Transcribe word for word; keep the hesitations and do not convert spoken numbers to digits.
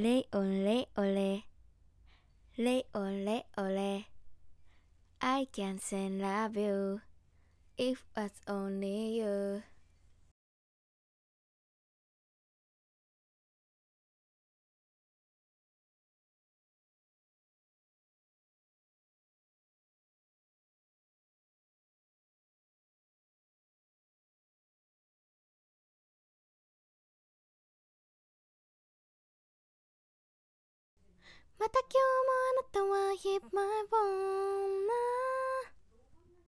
レオレオレレオレオレ I can say love you if it's only you また今日もあなたは hit my phone